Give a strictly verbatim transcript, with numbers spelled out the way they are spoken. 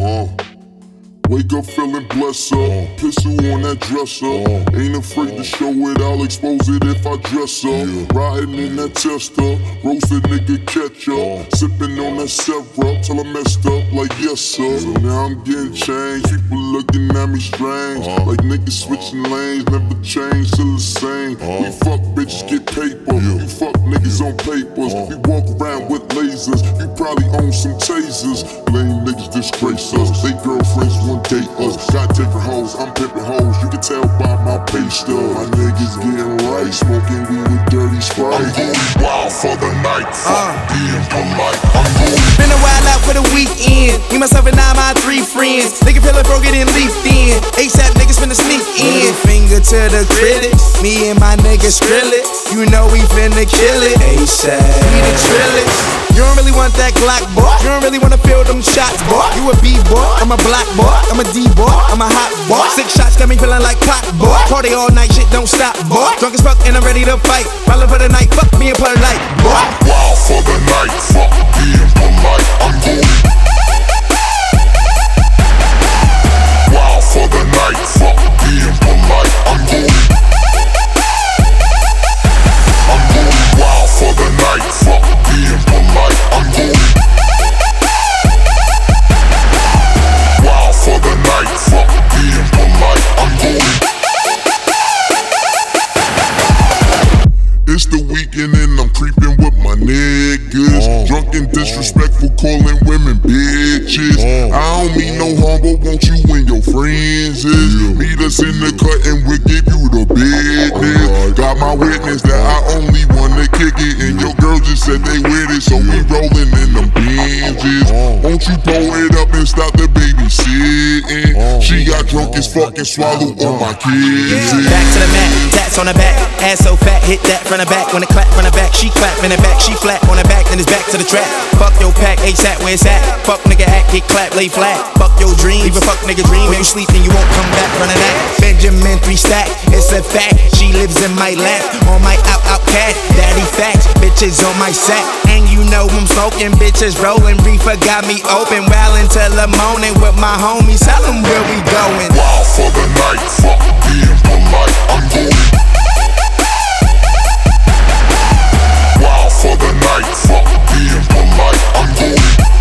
Uh. Wake up feeling blessed up, uh. Pistol on that dresser, uh. Ain't afraid uh. to show it, I'll expose it if I dress up. Yeah. Riding in that tester, roasted nigga catch up, uh. Sipping on that syrup till I messed up like yes sir. So now I'm getting changed, people looking at me strange, uh. like niggas switching lanes, never change, still the same. uh. We fuck bitches, get paper, yeah. You fuck niggas on papers, uh. We walk around with lasers, you probably own some tasers. Lame niggas disgrace us, they girlfriends want date us. Got different hoes, I'm pimping hoes, you can tell by my pay stub. My niggas getting right, smoking weed with dirty Sprite. I'm going wild for the night, fuck uh. being polite. I'm going been a while out for the weekend. Me, myself, and I, my three friends. Nigga feel like broke it and leafed in. ASAP niggas finna sneak in. Finger to the critics, me and my niggas drill it. You know we finna kill it. ASAP, we the trillers. You don't really want that Glock, boy. You don't really wanna feel them shots, boy. You a B-boy, I'm a black boy. I'm a D-boy, I'm a hot boy. Six shots got me feeling like pop, boy. Party all night, shit don't stop, boy. Drunk as fuck and I'm ready to fight. Ballin' for the night, fuck me and polite, boy. Wild for the night, fuck being polite. I'm going wild for the night, fuck being polite. I'm going I'm going wild for the night, fuck being polite. I'm going wild for the night, fuck being polite. I'm going. It's the weekend and I'm creeping with my niggas. uh, Drunk and disrespectful, calling women bitches. uh, I don't mean no harm, but won't you and your friends is yeah. Meet us in the cut and we'll give you the business. Got my witness that I only wanna kick it, and your girl just said they with it, so we rolling in them Benzes. Won't you pull it up and stop the babysitting? She got drunk as fuck and swallowed all my kids. Back to the mat, tats on the back, ass so fat, hit that from the back. When it clap from the back, she clap in the back, she flat on the back, then it's back to the trap. Fuck your pack, ASAP where it's at. Fuck nigga act, get clap, lay flat. Fuck your dream, leave a fuck nigga dream. When you sleep then you won't come back from the that. Benjamin three stack, it's a fact. She lives in my lap, on my out out cat. Daddy facts, bitches on my sack. And you know I'm smoking, bitches rolling. Reefer got me open, well until the morning with my homies. Tell them where we going. Wild for the night, fuck being polite. I'm going wild for the night, fuck being polite. I'm going